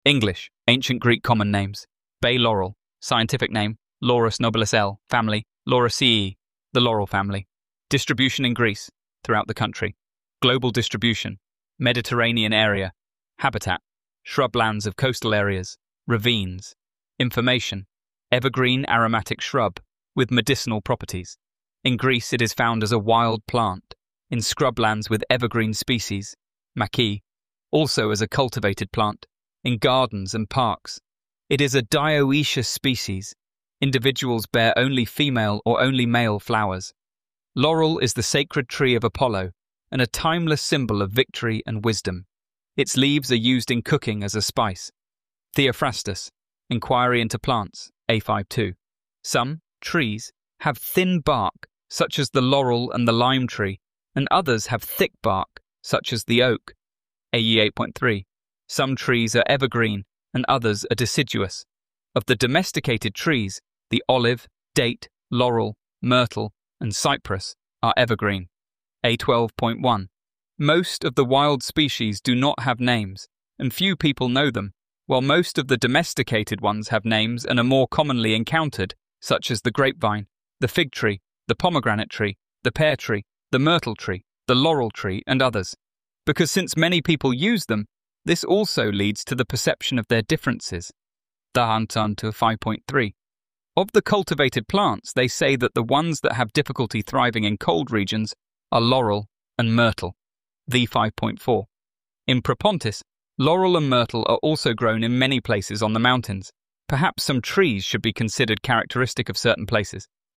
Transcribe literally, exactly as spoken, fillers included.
English, ancient Greek common names. Bay laurel, scientific name, Laurus nobilis L, family, Lauraceae, the laurel family. Distribution in Greece, throughout the country. Global distribution, Mediterranean area. Habitat, shrublands of coastal areas, ravines. Information, evergreen aromatic shrub with medicinal properties. In Greece it is found as a wild plant, in scrublands with evergreen species, maquis, also as a cultivated plant, in gardens and parks. It is a dioecious species. Individuals bear only female or only male flowers. Laurel is the sacred tree of Apollo and a timeless symbol of victory and wisdom. Its leaves are used in cooking as a spice. Theophrastus, Inquiry into Plants, A five two. Some trees have thin bark, such as the laurel and the lime tree, and others have thick bark, such as the oak, A E eight point three. Some trees are evergreen and others are deciduous. Of the domesticated trees, the olive, date, laurel, myrtle, and cypress are evergreen, A twelve point one. Most of the wild species do not have names, and few people know them, while most of the domesticated ones have names and are more commonly encountered, such as the grapevine, the fig tree, the pomegranate tree, the pear tree, the myrtle tree, the laurel tree, and others. Because since many people use them, this also leads to the perception of their differences. Dahantan to five point three. Of the cultivated plants, they say that the ones that have difficulty thriving in cold regions are laurel and myrtle. The five point four. In Propontis, laurel and myrtle are also grown in many places on the mountains. Perhaps some trees should be considered characteristic of certain places.